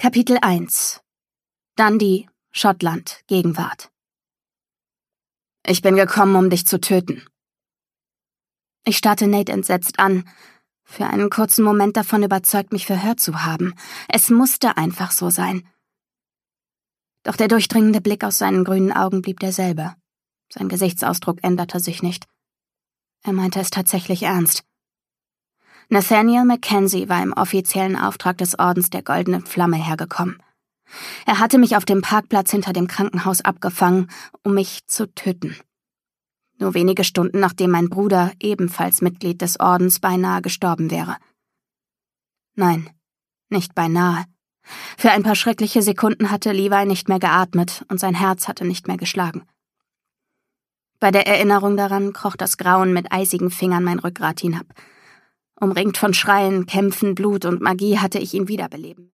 Kapitel 1 Dundee, Schottland, Gegenwart. Ich bin gekommen, um dich zu töten. Ich starrte Nate entsetzt an, für einen kurzen Moment davon überzeugt, mich verhört zu haben. Es musste einfach so sein. Doch der durchdringende Blick aus seinen grünen Augen blieb derselbe. Sein Gesichtsausdruck änderte sich nicht. Er meinte es tatsächlich ernst. Nathaniel Mackenzie war im offiziellen Auftrag des Ordens der Goldenen Flamme hergekommen. Er hatte mich auf dem Parkplatz hinter dem Krankenhaus abgefangen, um mich zu töten. Nur wenige Stunden nachdem mein Bruder, ebenfalls Mitglied des Ordens, beinahe gestorben wäre. Nein, nicht beinahe. Für ein paar schreckliche Sekunden hatte Levi nicht mehr geatmet und sein Herz hatte nicht mehr geschlagen. Bei der Erinnerung daran kroch das Grauen mit eisigen Fingern mein Rückgrat hinab. Umringt von Schreien, Kämpfen, Blut und Magie hatte ich ihn wiederbeleben.